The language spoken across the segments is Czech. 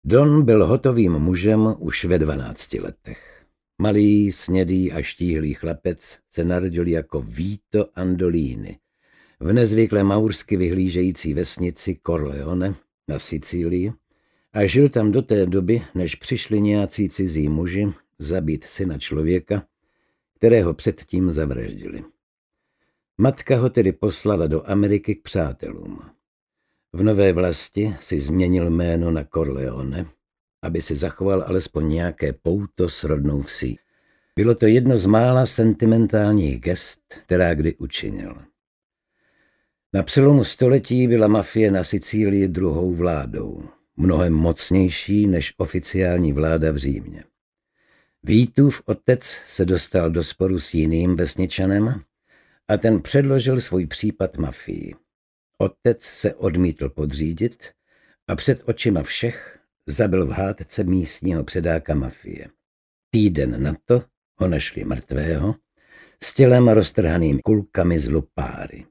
Don byl hotovým mužem už ve 12 letech. Malý, snědý a štíhlý chlapec se narodil jako Vito Andolini v nezvykle maursky vyhlížející vesnici Corleone na Sicílii a žil tam do té doby, než přišli nějací cizí muži zabít syna člověka, kterého předtím zavraždili. Matka ho tedy poslala do Ameriky k přátelům. V nové vlasti si změnil jméno na Corleone, aby si zachoval alespoň nějaké pouto s rodnou vsí. Bylo to jedno z mála sentimentálních gest, která kdy učinil. Na přelomu století byla mafie na Sicílii druhou vládou, mnohem mocnější než oficiální vláda v Římě. Vítův otec se dostal do sporu s jiným vesničanem a ten předložil svůj případ mafii. Otec se odmítl podřídit a před očima všech zabil v hádce místního předáka mafie. Týden na to ho našli mrtvého s tělem roztrhaným kulkami z lupáry.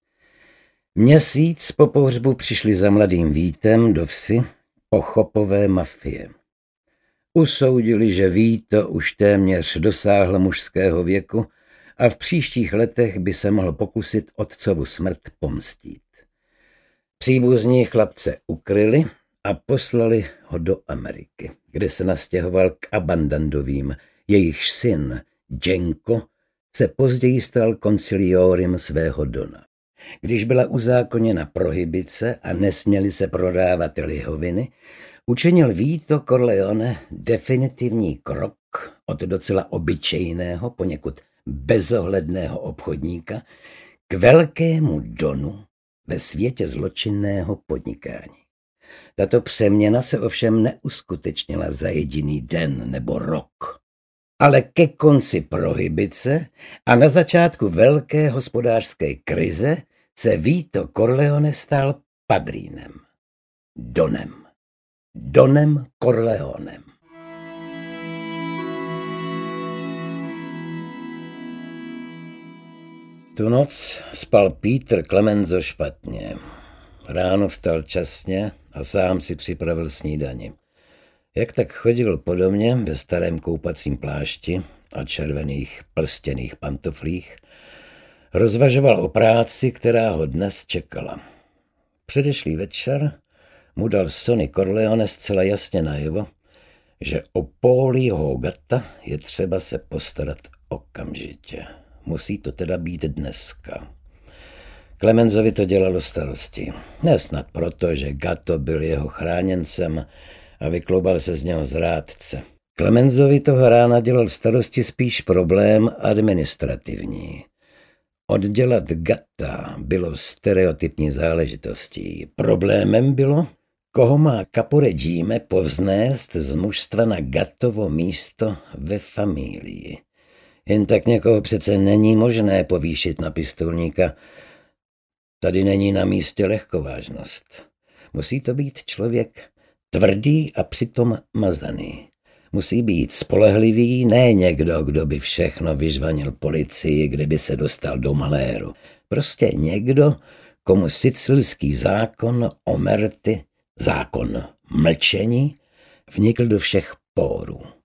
Měsíc po pohřbu přišli za mladým Vítem do vsi pochopové mafie. Usoudili, že Vito už téměř dosáhl mužského věku a v příštích letech by se mohl pokusit otcovu smrt pomstít. Příbuzní chlapce ukryli a poslali ho do Ameriky, kde se nastěhoval k Abandandovým, jejichž syn Genco se později stal conciliorem svého dona. Když byla uzákoněna prohibice a nesměly se prodávat lihoviny, učinil Vito Corleone definitivní krok od docela obyčejného, poněkud bezohledného obchodníka k velkému donu ve světě zločinného podnikání. Tato přeměna se ovšem neuskutečnila za jediný den nebo rok, ale ke konci prohibice a na začátku velké hospodářské krize se Vito Corleone stal padrínem, Donem Corleonem. Tu noc spal Peter Clemenzo špatně. Ráno vstal časně a sám si připravil snídani. Jak tak chodil po domě ve starém koupacím plášti a červených plstěných pantoflích, rozvažoval o práci, která ho dnes čekala. Předešlý večer mu dal Sonny Corleone zcela jasně najevo, že o Paulieho gata je třeba se postarat okamžitě. Musí to teda být dneska. Clemenzovi to dělalo starosti. Nesnad proto, že Gatto byl jeho chráněncem a vykloubal se z něho zrádce. Clemenzovi toho rána dělal starosti spíš problém administrativní. Oddělat Gatta bylo stereotypní záležitostí. Problémem bylo, koho má Caporegime povznést z mužstva na Gattovo místo ve familii. Jen tak někoho přece není možné povýšit na pistolníka. Tady není na místě lehkovážnost. Musí to být člověk tvrdý a přitom mazaný. Musí být spolehlivý, ne někdo, kdo by všechno vyžvanil policii, kdyby se dostal do maléru. Prostě někdo, komu sicilský zákon omerty, zákon mlčení, vnikl do všech pórů.